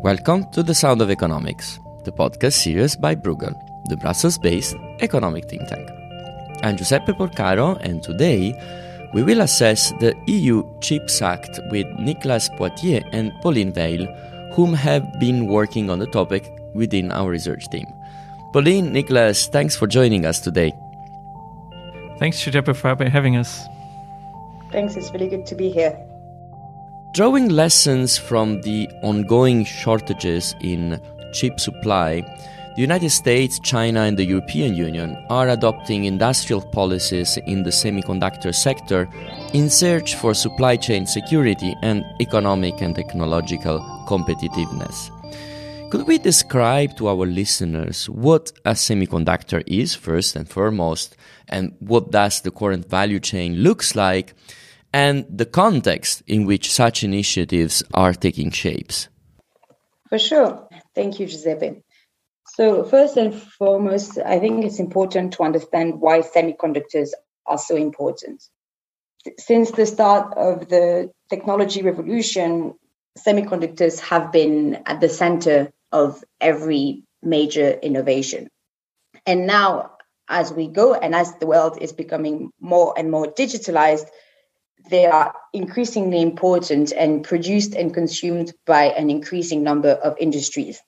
Welcome to The Sound of Economics, the podcast series by Bruegel, the Brussels-based economic think tank. I'm Giuseppe Porcaro, and today we will assess the EU Chips Act with Nicolas Poitier and Pauline Veil, whom have been working on the topic within our research team. Pauline, Nicolas, thanks for joining us today. Thanks, Giuseppe, for having us. Thanks, it's really good to be here. Drawing lessons from the ongoing shortages in chip supply, the United States, China, and the European Union are adopting industrial policies in the semiconductor sector in search for supply chain security and economic and technological competitiveness. Could we describe to our listeners what a semiconductor is, first and foremost, and what does the current value chain looks like, and the context in which such initiatives are taking shapes? For sure. Thank you, Giuseppe. So first and foremost, I think it's important to understand why semiconductors are so important. Since the start of the technology revolution, semiconductors have been at the center of every major innovation. And now, as we go and as the world is becoming more and more digitalized, they are increasingly important and produced and consumed by an increasing number of industries.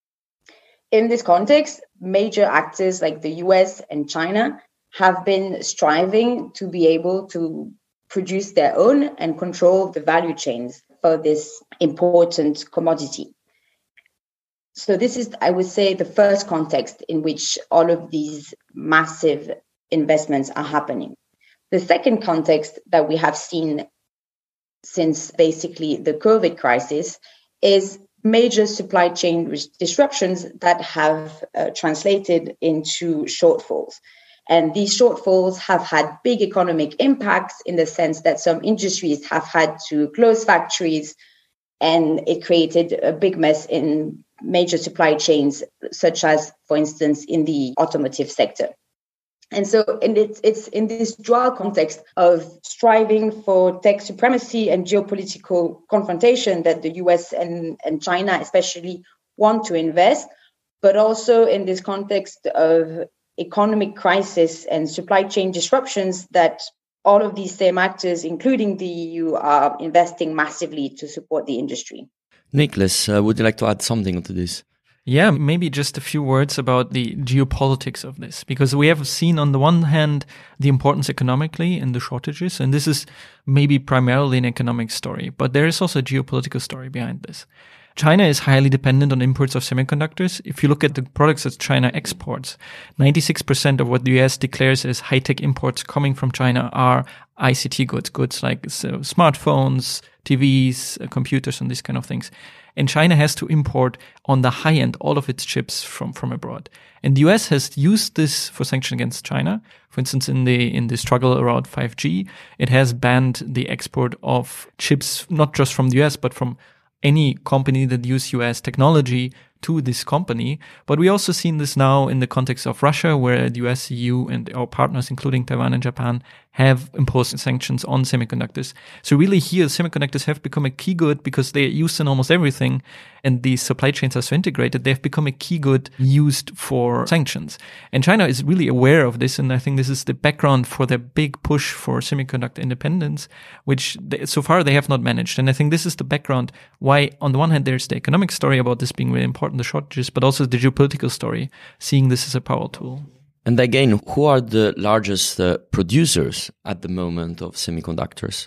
In this context, major actors like the US and China have been striving to be able to produce their own and control the value chains for this important commodity. So this is, I would say, the first context in which all of these massive investments are happening. The second context that we have seen since basically the COVID crisis is major supply chain disruptions that have translated into shortfalls. And these shortfalls have had big economic impacts in the sense that some industries have had to close factories, and it created a big mess in major supply chains, such as, for instance, in the automotive sector. And so it's in this dual context of striving for tech supremacy and geopolitical confrontation that the US and China especially want to invest, but also in this context of economic crisis and supply chain disruptions that all of these same actors, including the EU, are investing massively to support the industry. Nicolas, would you like to add something to this? Yeah, maybe just a few words about the geopolitics of this, because we have seen on the one hand the importance economically in the shortages, and this is maybe primarily an economic story, but there is also a geopolitical story behind this. China is highly dependent on imports of semiconductors. If you look at the products that China exports, 96% of what the US declares as high-tech imports coming from China are ICT goods like smartphones, TVs, computers, and these kind of things. And China has to import on the high end all of its chips from abroad. And the US has used this for sanctions against China. For instance, in the struggle around 5G, it has banned the export of chips, not just from the US, but from any company that use US technology to this company. But we also seen this now in the context of Russia, where the US, EU, and our partners, including Taiwan and Japan, have imposed sanctions on semiconductors. So really here, semiconductors have become a key good because they're used in almost everything, and the supply chains are so integrated, they've become a key good used for sanctions. And China is really aware of this, and I think this is the background for their big push for semiconductor independence, which so far they have not managed. And I think this is the background why, on the one hand, there's the economic story about this being really important, the shortages, but also the geopolitical story, seeing this as a power tool. And again, who are the largest producers at the moment of semiconductors?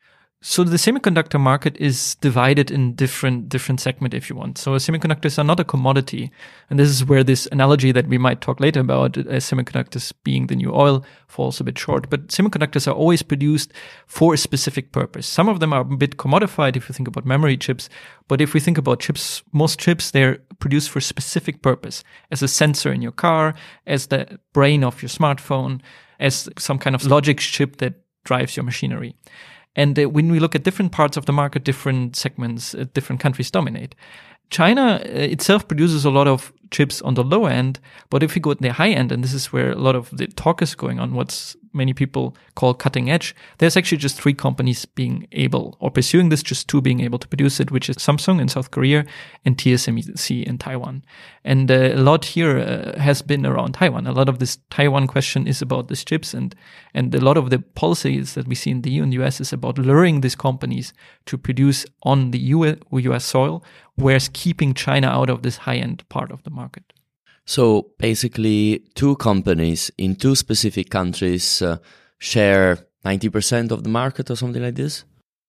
So the semiconductor market is divided in different segment, if you want. So semiconductors are not a commodity. And this is where this analogy that we might talk later about as semiconductors being the new oil falls a bit short. But semiconductors are always produced for a specific purpose. Some of them are a bit commodified if you think about memory chips. But if we think about chips, most chips, they're produced for a specific purpose, as a sensor in your car, as the brain of your smartphone, as some kind of logic chip that drives your machinery. And when we look at different parts of the market, different segments, different countries dominate. China itself produces a lot of chips on the low end, but if we go at the high end, and this is where a lot of the talk is going on, what's many people call cutting edge, there's actually just 3 companies being able or pursuing this, just 2 being able to produce it, which is Samsung in South Korea and TSMC in Taiwan. And a lot here has been around Taiwan. A lot of this Taiwan question is about these chips, and a lot of the policies that we see in the EU and the US is about luring these companies to produce on the US soil, whereas keeping China out of this high-end part of the market. So basically, 2 companies in 2 specific countries share 90% of the market or something like this?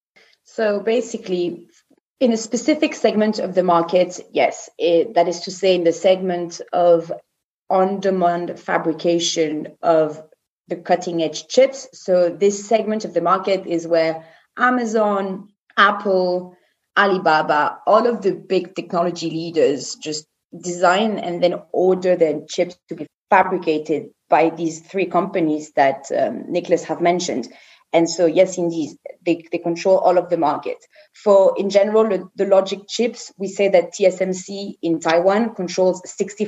So basically, in a specific segment of the market, yes, that is to say in the segment of on-demand fabrication of the cutting-edge chips. So this segment of the market is where Amazon, Apple, Alibaba, all of the big technology leaders just design and then order their chips to be fabricated by these 3 companies that Nicholas have mentioned. And so, yes, indeed, they control all of the market. For, in general, the logic chips, we say that TSMC in Taiwan controls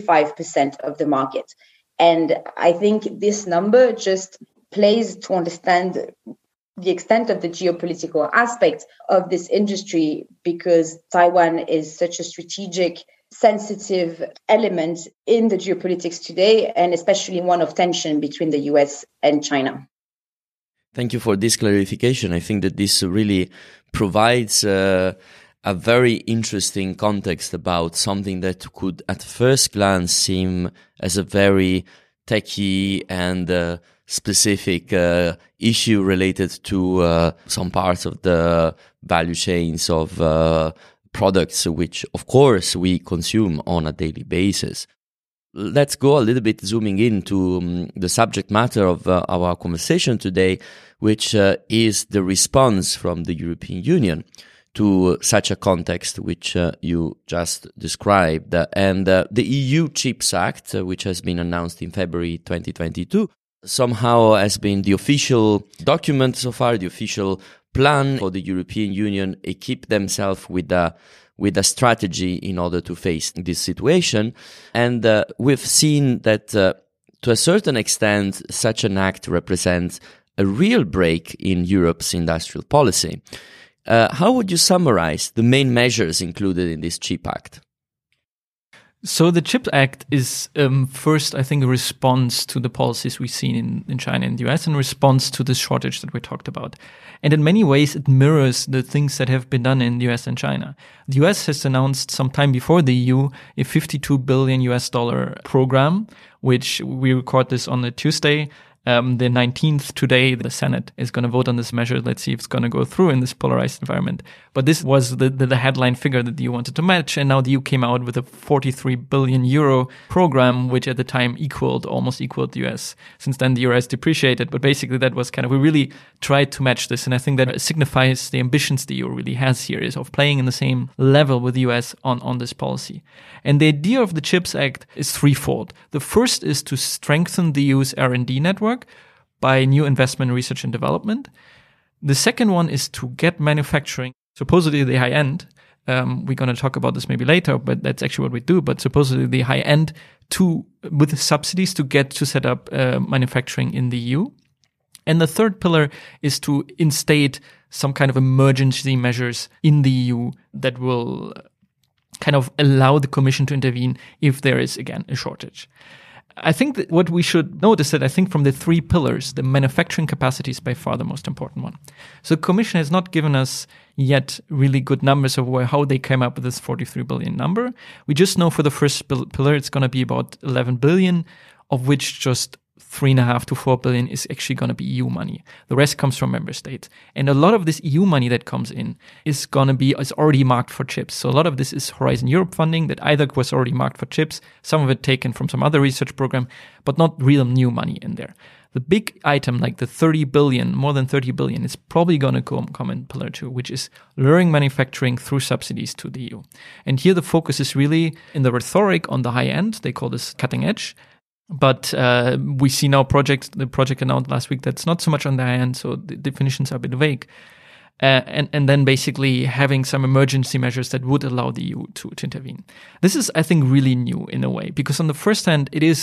65% of the market. And I think this number just plays to understand the extent of the geopolitical aspect of this industry, because Taiwan is such a strategic, sensitive element in the geopolitics today, and especially one of tension between the US and China. Thank you for this clarification. I think that this really provides a very interesting context about something that could at first glance seem as a very techie and specific issue related to some parts of the value chains of products, which of course we consume on a daily basis. Let's go a little bit zooming into the subject matter of our conversation today, which is the response from the European Union to such a context which you just described. And the EU Chips Act, which has been announced in February 2022, somehow has been the official document so far, the official plan for the European Union equip themselves with a strategy in order to face this situation. And we've seen that to a certain extent, such an act represents a real break in Europe's industrial policy. How would you summarize the main measures included in this CHIP Act? So the CHIPS Act is first, I think, a response to the policies we've seen in China and the US, and response to the shortage that we talked about. And in many ways, it mirrors the things that have been done in the US and China. The US has announced some time before the EU a $52 billion program, which we record this on a Tuesday. The 19th today, the Senate is going to vote on this measure. Let's see if it's going to go through in this polarized environment. But this was the headline figure that the EU wanted to match. And now the EU came out with a 43 billion euro program, which at the time almost equaled the US. Since then, the euro has depreciated. But basically, that was we really tried to match this. And I think that signifies the ambitions the EU really has here, is of playing in the same level with the US on this policy. And the idea of the CHIPS Act is threefold. The first is to strengthen the EU's R&D network by new investment in research and development. The second one is to get manufacturing, supposedly the high end. We're going to talk about this maybe later, but that's actually what we do. But supposedly the high end with subsidies to get to set up manufacturing in the EU. And the third pillar is to instate some kind of emergency measures in the EU that will allow the Commission to intervene if there is, again, a shortage. I think that what we should note is that I think from the three pillars, the manufacturing capacity is by far the most important one. So the Commission has not given us yet really good numbers of how they came up with this 43 billion number. We just know for the first pillar, it's going to be about 11 billion, of which just 3.5 to 4 billion is actually going to be EU money. The rest comes from member states. And a lot of this EU money that comes in is already marked for chips. So a lot of this is Horizon Europe funding that either was already marked for chips, some of it taken from some other research program, but not real new money in there. The big item, like the 30 billion, more than 30 billion, is probably going to come in Pillar 2, which is luring manufacturing through subsidies to the EU. And here the focus is really in the rhetoric on the high end. They call this cutting edge. But we see now the project announced last week that's not so much on the high end, so the definitions are a bit vague. And then basically having some emergency measures that would allow the EU to intervene. This is, I think, really new in a way, because on the first hand, it is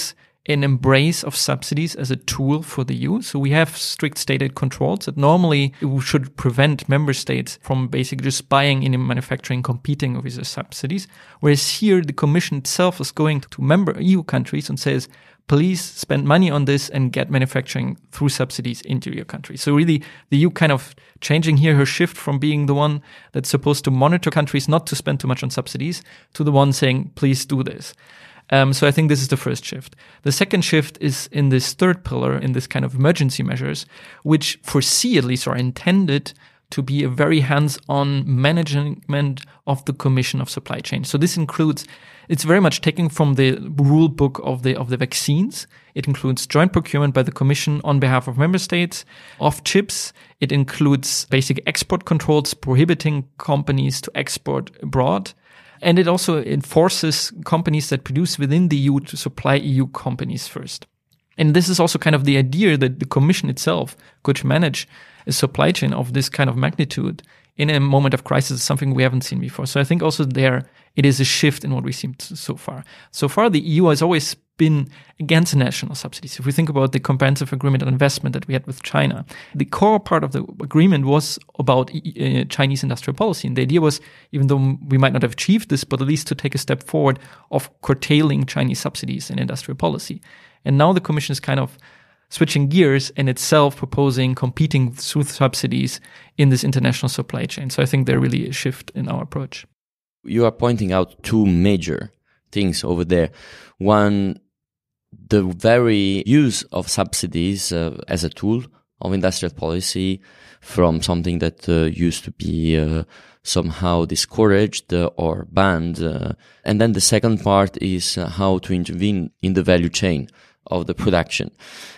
an embrace of subsidies as a tool for the EU. So we have strict state controls that normally should prevent member states from basically just buying in manufacturing, competing with the subsidies. Whereas here, the Commission itself is going to member EU countries and says, please spend money on this and get manufacturing through subsidies into your country. So really, the EU kind of changing here her shift from being the one that's supposed to monitor countries not to spend too much on subsidies to the one saying, please do this. So I think this is the first shift. The second shift is in this third pillar, in this kind of emergency measures, which foresee, at least, are intended to be a very hands-on management of the Commission of Supply Chain. So this includes, it's very much taken from the rule book of the vaccines. It includes joint procurement by the Commission on behalf of member states of chips. It includes basic export controls prohibiting companies to export abroad. And it also enforces companies that produce within the EU to supply EU companies first. And this is also kind of the idea that the Commission itself could manage a supply chain of this kind of magnitude in a moment of crisis, something we haven't seen before. So I think also there it is a shift in what we've seen so far. So far, the EU has always been against national subsidies. If we think about the comprehensive agreement on investment that we had with China, the core part of the agreement was about Chinese industrial policy. And the idea was, even though we might not have achieved this, but at least to take a step forward of curtailing Chinese subsidies in industrial policy. And now the Commission is kind of switching gears and itself proposing competing through subsidies in this international supply chain. So I think there really is a shift in our approach. You are pointing out two major things over there. One, the very use of subsidies as a tool of industrial policy from something that used to be somehow discouraged or banned. And then the second part is how to intervene in the value chain of the production.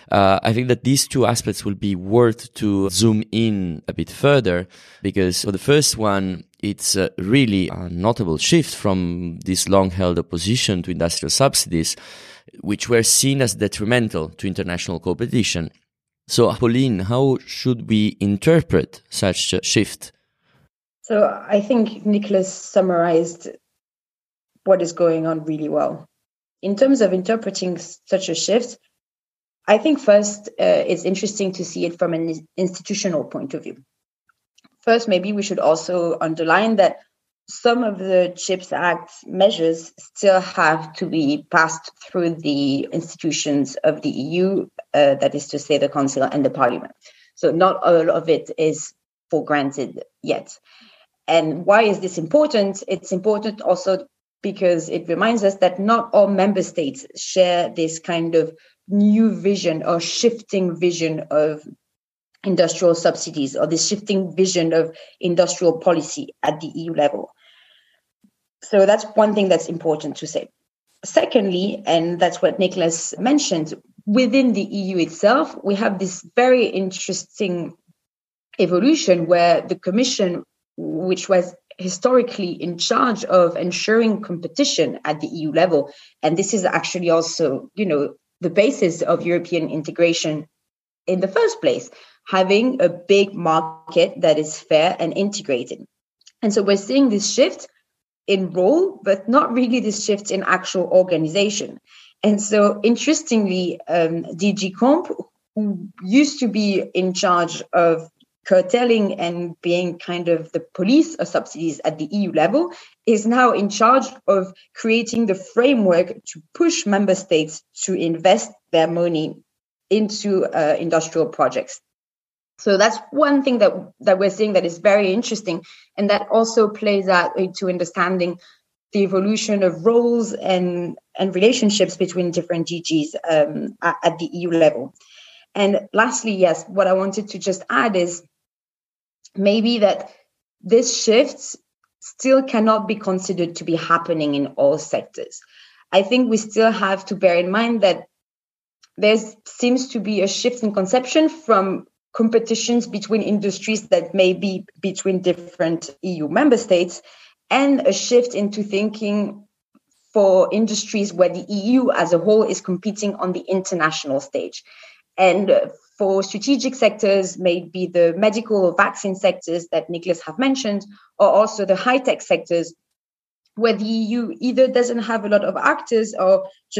I think that these two aspects will be worth to zoom in a bit further, because for the first one, it's really a notable shift from this long-held opposition to industrial subsidies, which were seen as detrimental to international competition. So, Pauline, how should we interpret such a shift? So I think Nicholas summarized what is going on really well. In terms of interpreting such a shift, I think first it's interesting to see it from an institutional point of view. First, maybe we should also underline that some of the CHIPS Act measures still have to be passed through the institutions of the EU, that is to say the Council and the Parliament. So not all of it is for granted yet. And why is this important? It's important also because it reminds us that not all member states share this kind of new vision or shifting vision of industrial subsidies or this shifting vision of industrial policy at the EU level. So that's one thing that's important to say. Secondly, and that's what Nicholas mentioned, within the EU itself, we have this very interesting evolution where the Commission, which was historically in charge of ensuring competition at the EU level. And this is actually also, the basis of European integration in the first place, having a big market that is fair and integrated. And so we're seeing this shift in role, but not really this shift in actual organization. And so interestingly, DG Comp, who used to be in charge of curtailing and being kind of the police of subsidies at the EU level, is now in charge of creating the framework to push member states to invest their money into industrial projects. So that's one thing that we're seeing that is very interesting, and that also plays out into understanding the evolution of roles and relationships between different DGs at the EU level. And lastly, yes, what I wanted to just add is maybe that this shift still cannot be considered to be happening in all sectors. I think we still have to bear in mind that there seems to be a shift in conception from competitions between industries that may be between different EU member states, and a shift into thinking for industries where the EU as a whole is competing on the international stage. And for strategic sectors, maybe the medical or vaccine sectors that Nicholas have mentioned, or also the high-tech sectors, where the EU either doesn't have a lot of actors or just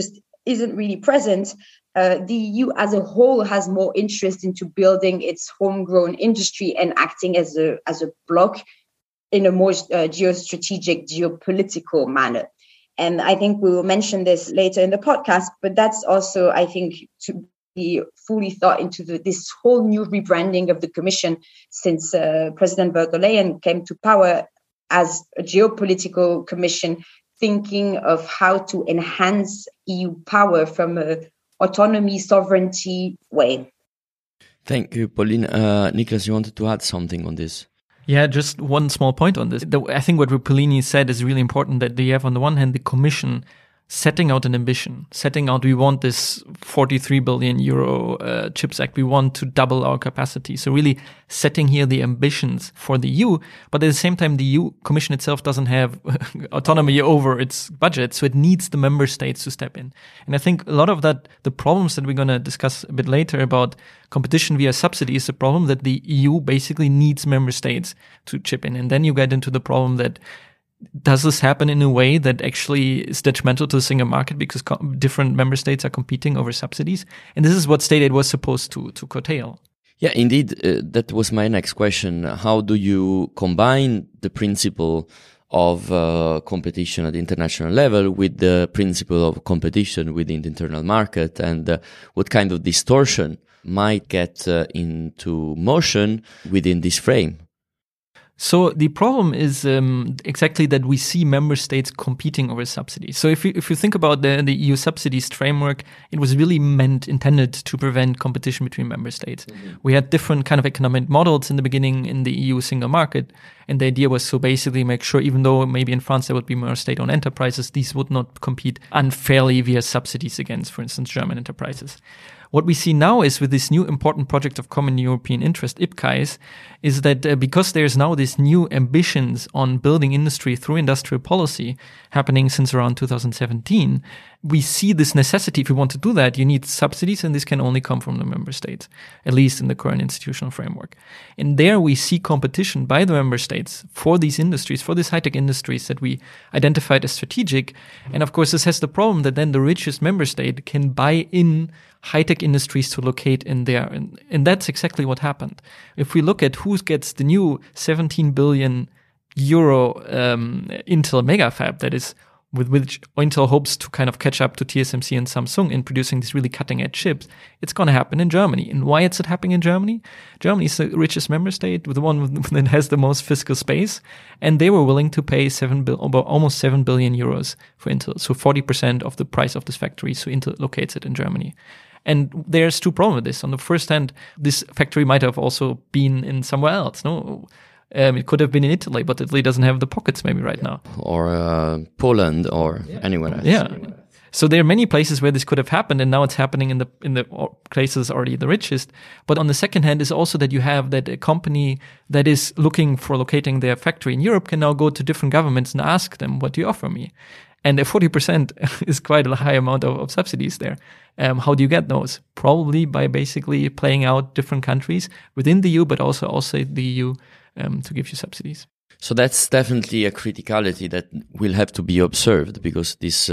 isn't really present, the EU as a whole has more interest into building its homegrown industry and acting as a bloc in a more geostrategic, geopolitical manner. And I think we will mention this later in the podcast, but that's also, I think, to be fully thought into this whole new rebranding of the Commission since President von der Leyen came to power as a geopolitical commission, thinking of how to enhance EU power from a autonomy, sovereignty way. Thank you, Pauline. Nicholas, you wanted to add something on this? Yeah, just one small point on this. I think what Pauline said is really important, that you have on the one hand the Commission setting out an ambition, setting out we want this 43 billion euro CHIPS Act, we want to double our capacity. So really setting here the ambitions for the EU, but at the same time the EU Commission itself doesn't have autonomy over its budget, so it needs the member states to step in. And I think a lot of that, the problems that we're going to discuss a bit later about competition via subsidy, is a problem that the EU basically needs member states to chip in. And then you get into the problem that does this happen in a way that actually is detrimental to the single market because different member states are competing over subsidies? And this is what state aid was supposed to curtail. Yeah, indeed. That was my next question. How do you combine the principle of competition at the international level with the principle of competition within the internal market, and what kind of distortion might get into motion within this frame? So the problem is exactly that we see member states competing over subsidies. So if you think about the EU subsidies framework, it was really intended to prevent competition between member states. Mm-hmm. We had different kind of economic models in the beginning in the EU single market, and the idea was to basically make sure, even though maybe in France there would be more state-owned enterprises, these would not compete unfairly via subsidies against, for instance, German enterprises. What we see now is with this new important project of common European interest, IPCEIS, is that because there's now this new ambitions on building industry through industrial policy happening since around 2017, we see this necessity. If you want to do that, you need subsidies, and this can only come from the member states, at least in the current institutional framework. And there we see competition by the member states for these industries, for these high-tech industries that we identified as strategic. And of course, this has the problem that then the richest member state can buy in high-tech industries to locate in there. And that's exactly what happened. If we look at who gets the new 17 billion euro Intel mega fab, that is with which Intel hopes to kind of catch up to TSMC and Samsung in producing these really cutting-edge chips, it's going to happen in Germany. And why is it happening in Germany? Germany is the richest member state, the one that has the most fiscal space, and they were willing to pay almost 7 billion euros for Intel, so 40% of the price of this factory, so Intel locates it in Germany. And there's two problems with this. On the first hand, this factory might have also been in somewhere else, no? It could have been in Italy, but Italy doesn't have the pockets maybe right now. Or Poland or anywhere else. Yeah. So there are many places where this could have happened, and now it's happening in the places already the richest. But on the second hand is also that you have that a company that is looking for locating their factory in Europe can now go to different governments and ask them, what do you offer me? And 40% is quite a high amount of subsidies there. How do you get those? Probably by basically playing out different countries within the EU, but also outside the EU to give you subsidies. So that's definitely a criticality that will have to be observed, because this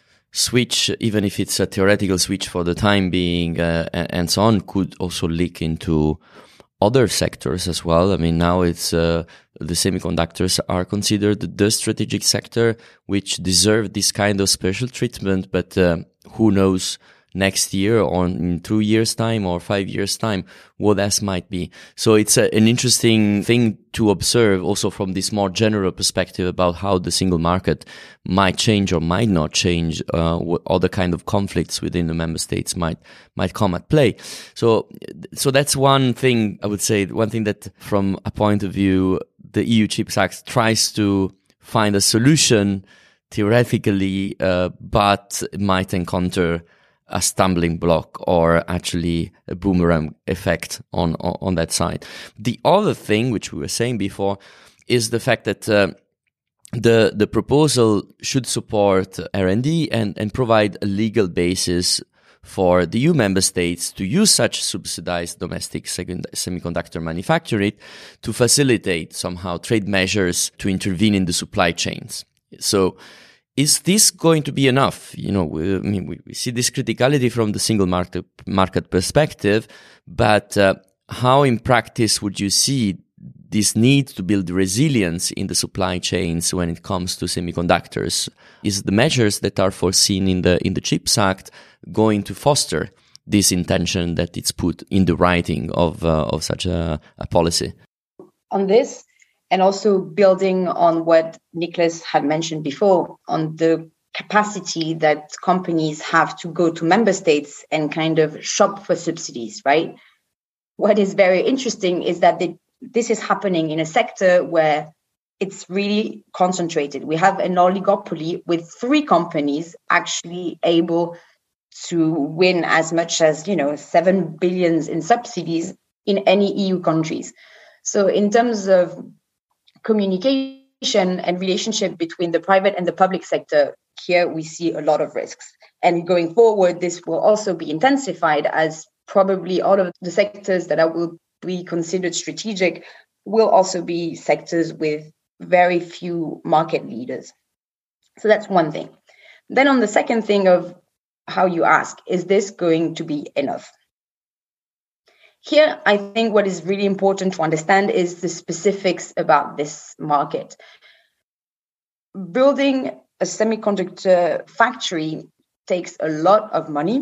switch, even if it's a theoretical switch for the time being and so on, could also leak into other sectors as well. I mean, now it's the semiconductors are considered the strategic sector, which deserve this kind of special treatment. But who knows next year or in 2 years' time or 5 years' time, what else might be. So it's an interesting thing to observe also from this more general perspective about how the single market might change or might not change, what other kind of conflicts within the member states might come at play. So that's one thing, I would say, one thing that from a point of view, the EU CHIPS Act tries to find a solution theoretically, but might encounter a stumbling block or actually a boomerang effect on that side. The other thing, which we were saying before, is the fact that the proposal should support R&D and provide a legal basis for the EU member states to use such subsidized domestic semiconductor manufacturing to facilitate somehow trade measures to intervene in the supply chains. So is this going to be enough? We see this criticality from the single market perspective, but how in practice would you see this need to build resilience in the supply chains when it comes to semiconductors? Is the measures that are foreseen in the CHIPS Act going to foster this intention that it's put in the writing of such a policy? On this, and also building on what Nicholas had mentioned before, on the capacity that companies have to go to member states and kind of shop for subsidies, right? What is very interesting is that this is happening in a sector where it's really concentrated. We have an oligopoly with 3 companies actually able to win as much as 7 billion in subsidies in any EU countries. So in terms of communication and relationship between the private and the public sector, here we see a lot of risks. And going forward, this will also be intensified, as probably all of the sectors that will be considered strategic will also be sectors with very few market leaders. So that's one thing. Then on the second thing of how you ask, is this going to be enough? Here, I think what is really important to understand is the specifics about this market. Building a semiconductor factory takes a lot of money,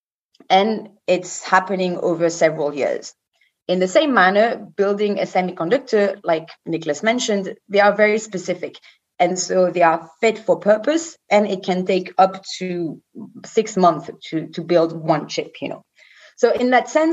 and it's happening over several years. In the same manner, building a semiconductor, like Nicholas mentioned, they are very specific. And so they are fit for purpose, and it can take up to 6 months to build one chip, So in that sense,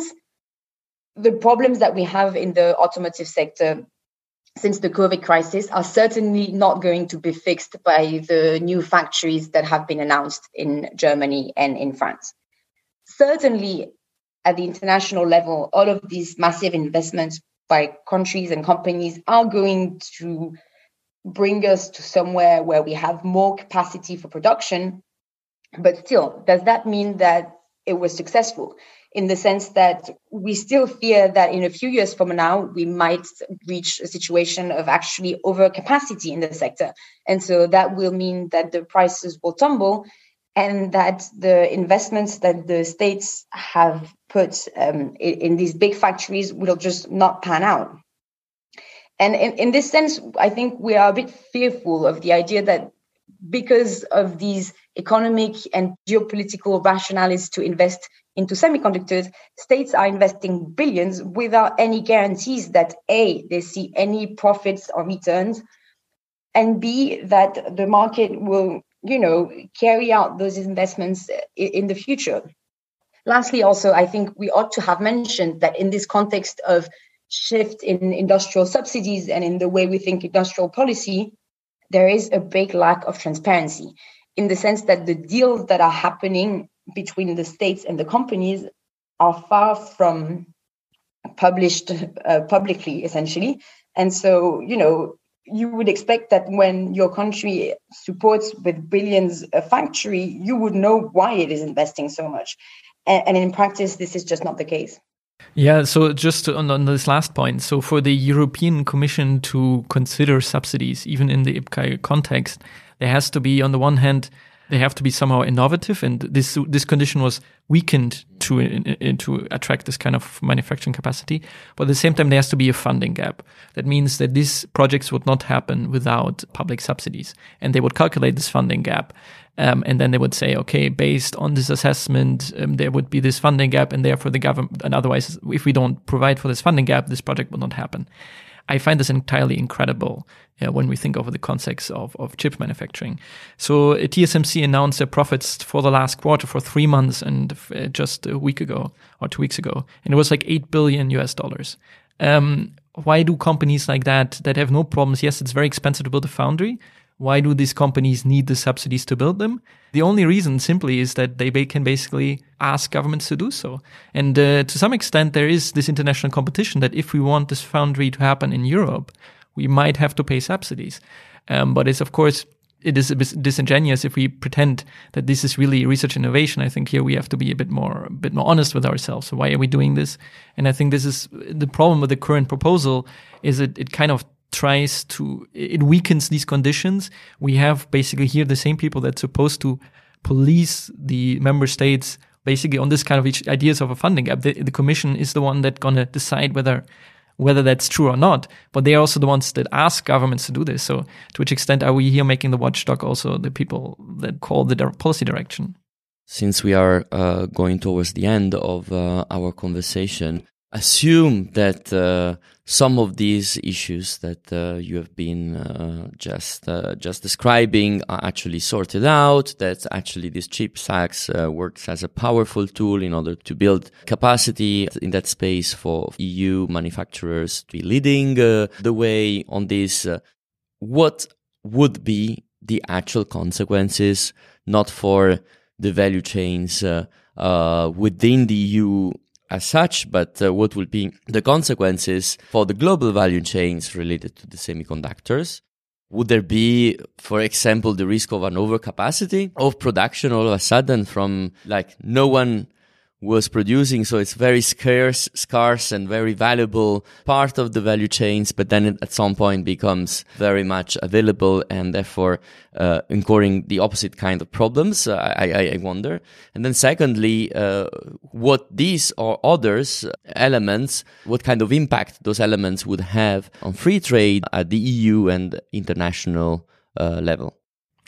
the problems that we have in the automotive sector since the COVID crisis are certainly not going to be fixed by the new factories that have been announced in Germany and in France. Certainly, at the international level, all of these massive investments by countries and companies are going to bring us to somewhere where we have more capacity for production. But still, does that mean that it was successful? In the sense that we still fear that in a few years from now, we might reach a situation of actually overcapacity in the sector. And so that will mean that the prices will tumble, and that the investments that the states have put in these big factories will just not pan out. And in this sense, I think we are a bit fearful of the idea that because of these economic and geopolitical rationales to invest into semiconductors, states are investing billions without any guarantees that A, they see any profits or returns, and B, that the market will, carry out those investments in the future. Lastly, also, I think we ought to have mentioned that in this context of shift in industrial subsidies and in the way we think industrial policy, there is a big lack of transparency, in the sense that the deals that are happening between the states and the companies are far from published publicly, essentially. And so, you would expect that when your country supports with billions a factory, you would know why it is investing so much. And in practice, this is just not the case. Yeah, so just on this last point, so for the European Commission to consider subsidies, even in the IPCEI context, there has to be, on the one hand, they have to be somehow innovative, and this condition was weakened to attract this kind of manufacturing capacity. But at the same time, there has to be a funding gap. That means that these projects would not happen without public subsidies, and they would calculate this funding gap. And then they would say, okay, based on this assessment, there would be this funding gap, and therefore the government, and otherwise, if we don't provide for this funding gap, this project will not happen. I find this entirely incredible when we think of the context of chip manufacturing. So TSMC announced their profits for the last quarter for 3 months and just a week ago or 2 weeks ago, and it was like $8 billion. Why do companies like that have no problems? Yes, it's very expensive to build a foundry. Why do these companies need the subsidies to build them? The only reason simply is that they can basically ask governments to do so. And to some extent, there is this international competition that if we want this foundry to happen in Europe, we might have to pay subsidies. But it's, of course, it is a bit disingenuous if we pretend that this is really research and innovation. I think here we have to be a bit more honest with ourselves. So why are we doing this? And I think this is the problem with the current proposal, is it kind of it weakens these conditions. We have basically here the same people that's supposed to police the member states basically on this kind of ideas of a funding gap. The Commission is the one that's going to decide whether that's true or not, but they're also the ones that ask governments to do this. So to which extent are we here making the watchdog also the people that call the policy direction? Since we are going towards the end of our conversation, assume that some of these issues that you have been just describing are actually sorted out, that actually this CHIPS Act works as a powerful tool in order to build capacity in that space for EU manufacturers to be leading the way on this. What would be the actual consequences, not for the value chains within the EU as such, but what will be the consequences for the global value chains related to the semiconductors? Would there be, for example, the risk of an overcapacity of production all of a sudden from like no one was producing, so it's very scarce and very valuable part of the value chains, but then it at some point becomes very much available and therefore incurring the opposite kind of problems, I wonder. And then secondly, what these or others elements, what kind of impact those elements would have on free trade at the EU and international level.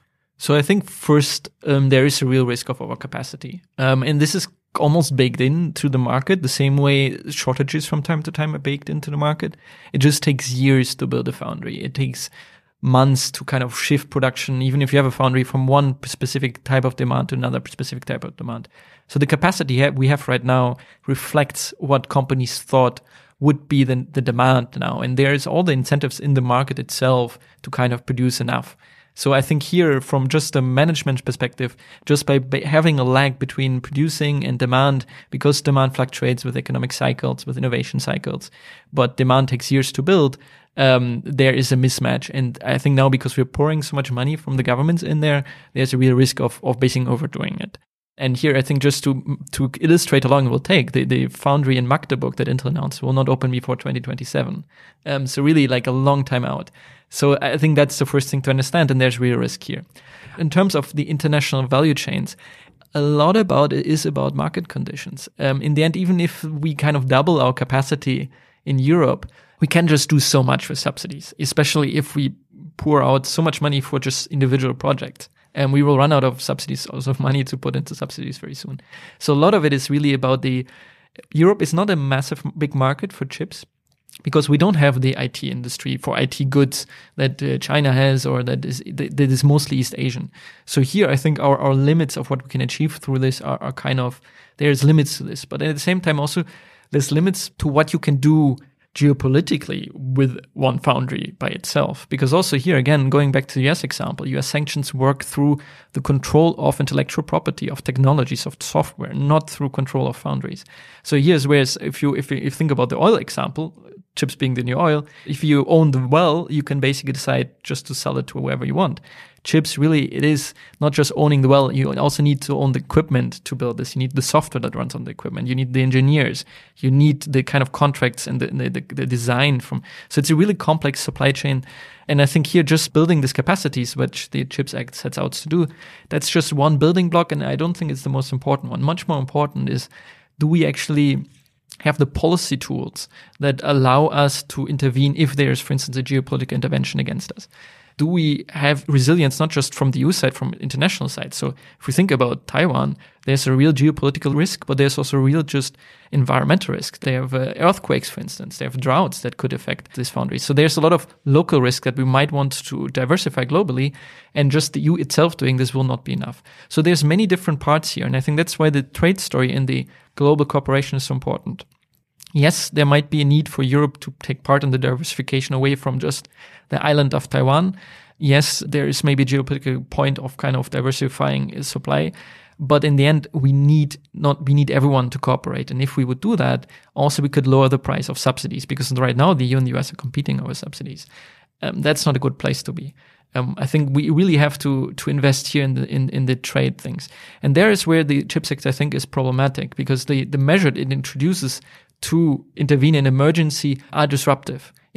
So I think first, there is a real risk of overcapacity. And this is almost baked into the market, the same way shortages from time to time are baked into the market. It just takes years to build a foundry. It takes months to kind of shift production, even if you have a foundry from one specific type of demand to another specific type of demand. So the capacity we have right now reflects what companies thought would be the demand now. And there's all the incentives in the market itself to kind of produce enough. So I think here, from just a management perspective, just by having a lag between producing and demand, because demand fluctuates with economic cycles, with innovation cycles, but demand takes years to build, there is a mismatch. And I think now, because we're pouring so much money from the governments in there, there's a real risk of basically overdoing it. And here, I think just to illustrate how long it will take, the foundry in Magdeburg that Intel announced will not open before 2027. So really like a long time out. So I think that's the first thing to understand, and there's real risk here. In terms of the international value chains, a lot about it is about market conditions. In the end, even if we kind of double our capacity in Europe, we can just do so much with subsidies, especially if we pour out so much money for just individual projects. And we will run out of subsidies, also of money to put into subsidies very soon. So a lot of it is really about Europe is not a massive, big market for chips, because we don't have the IT industry for IT goods that China has, or that is mostly East Asian. So here, I think our limits of what we can achieve through this are kind of, there's limits to this. But at the same time, also, there's limits to what you can do geopolitically with one foundry by itself. Because also here, again, going back to the US example, US sanctions work through the control of intellectual property, of technologies, of software, not through control of foundries. So here's where, if you think about the oil example, chips being the new oil, if you own the well, you can basically decide just to sell it to whoever you want. Chips, really, it is not just owning the well. You also need to own the equipment to build this. You need the software that runs on the equipment. You need the engineers. You need the kind of contracts and the design from. So it's a really complex supply chain. And I think here, just building these capacities, which the CHIPS Act sets out to do, that's just one building block. And I don't think it's the most important one. Much more important is, do we actually have the policy tools that allow us to intervene if there's, for instance, a geopolitical intervention against us? Do we have resilience, not just from the EU side, from international side? So if we think about Taiwan, there's a real geopolitical risk, but there's also a real just environmental risk. They have earthquakes, for instance. They have droughts that could affect this foundry. So there's a lot of local risk that we might want to diversify globally, and just the EU itself doing this will not be enough. So there's many different parts here, and I think that's why the trade story in the global cooperation is so important. Yes, there might be a need for Europe to take part in the diversification away from just the island of Taiwan. Yes, there is maybe a geopolitical point of kind of diversifying supply. But in the end, we need everyone to cooperate. And if we would do that, also we could lower the price of subsidies, because right now the EU and the US are competing over subsidies. That's not a good place to be. I think we really have to invest here in the trade things. And there is where the CHIPS Act, I think, is problematic, because the measure it introduces to intervene in emergency are disruptive.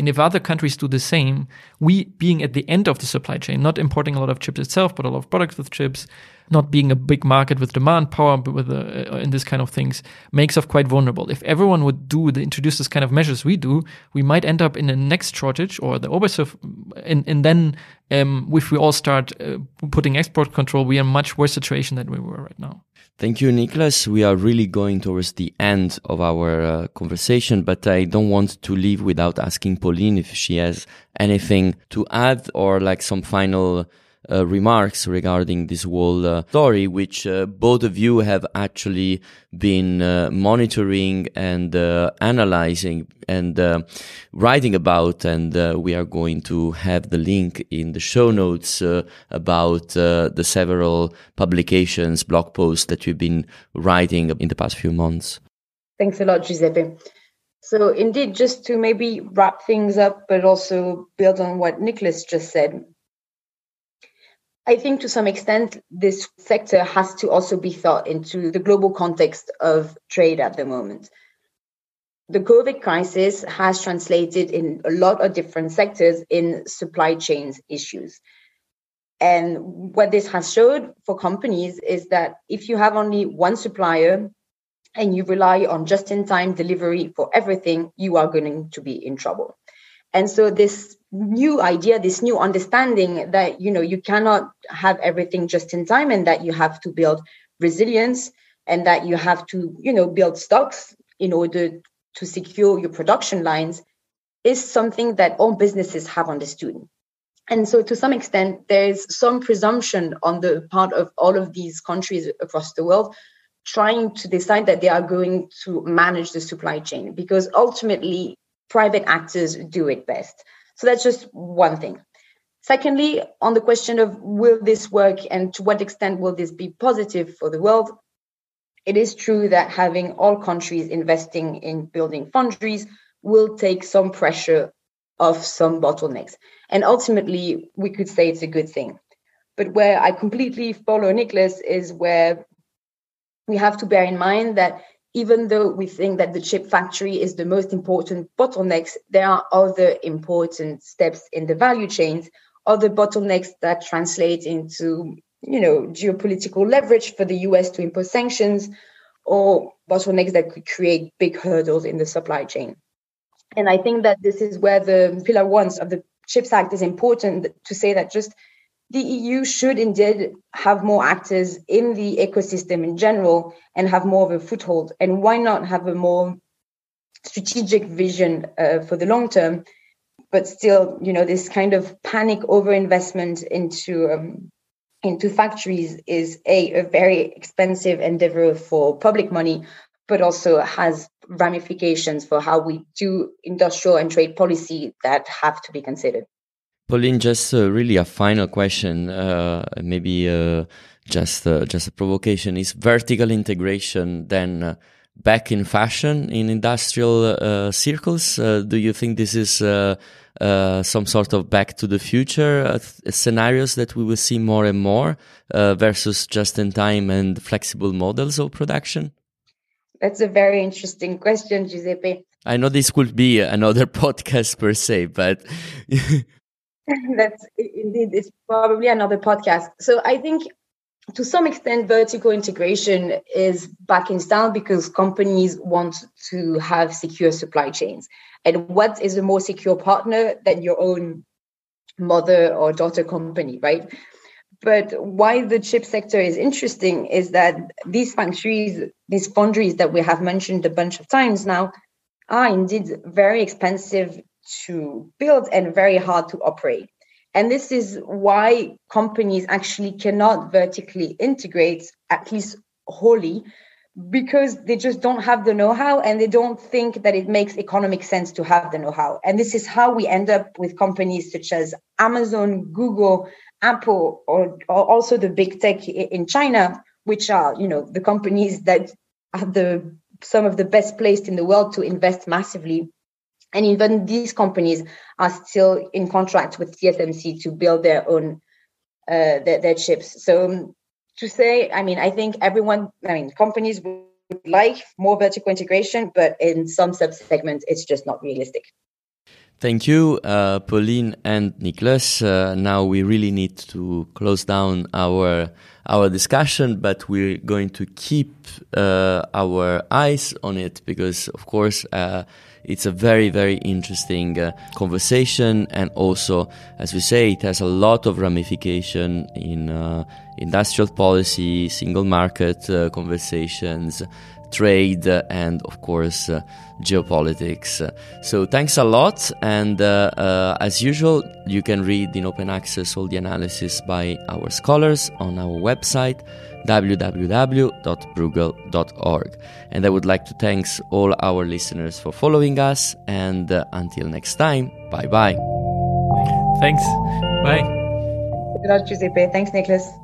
And if other countries do the same, we being at the end of the supply chain, not importing a lot of chips itself, but a lot of products with chips, not being a big market with demand power, but with in this kind of things, makes us quite vulnerable. If everyone would introduce this kind of measures we do, we might end up in the next shortage or the oversupply, and then if we all start putting export control, we are in a much worse situation than we were right now. Thank you, Niklas. We are really going towards the end of our conversation, but I don't want to leave without asking Pauline if she has anything to add or like some final remarks regarding this whole story, which both of you have actually been monitoring and analyzing and writing about, and we are going to have the link in the show notes about the several publications, blog posts that we've been writing in the past few months. Thanks a lot, Giuseppe. So indeed, just to maybe wrap things up, but also build on what Niklas just said, I think to some extent, this sector has to also be thought into the global context of trade at the moment. The COVID crisis has translated in a lot of different sectors in supply chains issues. And what this has showed for companies is that if you have only one supplier and you rely on just-in-time delivery for everything, you are going to be in trouble. And so this new idea, this new understanding that, you cannot have everything just in time and that you have to build resilience and that you have to, build stocks in order to secure your production lines is something that all businesses have understood. And so to some extent, there's some presumption on the part of all of these countries across the world trying to decide that they are going to manage the supply chain, because ultimately private actors do it best. So that's just one thing. Secondly, on the question of will this work and to what extent will this be positive for the world, it is true that having all countries investing in building foundries will take some pressure off some bottlenecks. And ultimately, we could say it's a good thing. But where I completely follow Niklas is where we have to bear in mind that even though we think that the chip factory is the most important bottlenecks, there are other important steps in the value chains, other bottlenecks that translate into, geopolitical leverage for the US to impose sanctions, or bottlenecks that could create big hurdles in the supply chain. And I think that this is where the Pillar 1 of the CHIPS Act is important to say that just the EU should indeed have more actors in the ecosystem in general and have more of a foothold. And why not have a more strategic vision for the long term, but still, this kind of panic overinvestment into factories is a very expensive endeavor for public money, but also has ramifications for how we do industrial and trade policy that have to be considered. Pauline, just really a final question, maybe just a provocation. Is vertical integration then back in fashion in industrial circles? Do you think this is some sort of back to the future scenarios that we will see more and more versus just-in-time and flexible models of production? That's a very interesting question, Giuseppe. I know this could be another podcast per se, but... That's indeed, it's probably another podcast. So I think to some extent, vertical integration is back in style because companies want to have secure supply chains. And what is a more secure partner than your own mother or daughter company, right? But why the chip sector is interesting is that these factories, these foundries that we have mentioned a bunch of times now, are indeed very expensive to build and very hard to operate. And this is why companies actually cannot vertically integrate, at least wholly, because they just don't have the know-how and they don't think that it makes economic sense to have the know-how. And this is how we end up with companies such as Amazon, Google, Apple, or also the big tech in China, which are, the companies that are some of the best placed in the world to invest massively. And even these companies are still in contract with TSMC to build their own their chips. So to say, I think companies would like more vertical integration, but in some subsegments, it's just not realistic. Thank you, Pauline and Nicholas. Now we really need to close down our discussion, but we're going to keep our eyes on it because, of course, it's a very, very interesting conversation, and also, as we say, it has a lot of ramification in industrial policy, single market conversations, trade, and of course geopolitics. So thanks a lot, and as usual, you can read in open access all the analysis by our scholars on our website www.bruegel.org. And I would like to thank all our listeners for following us, and until next time, bye bye. Thanks. Bye. Thanks, Giuseppe. Thanks, Nicholas.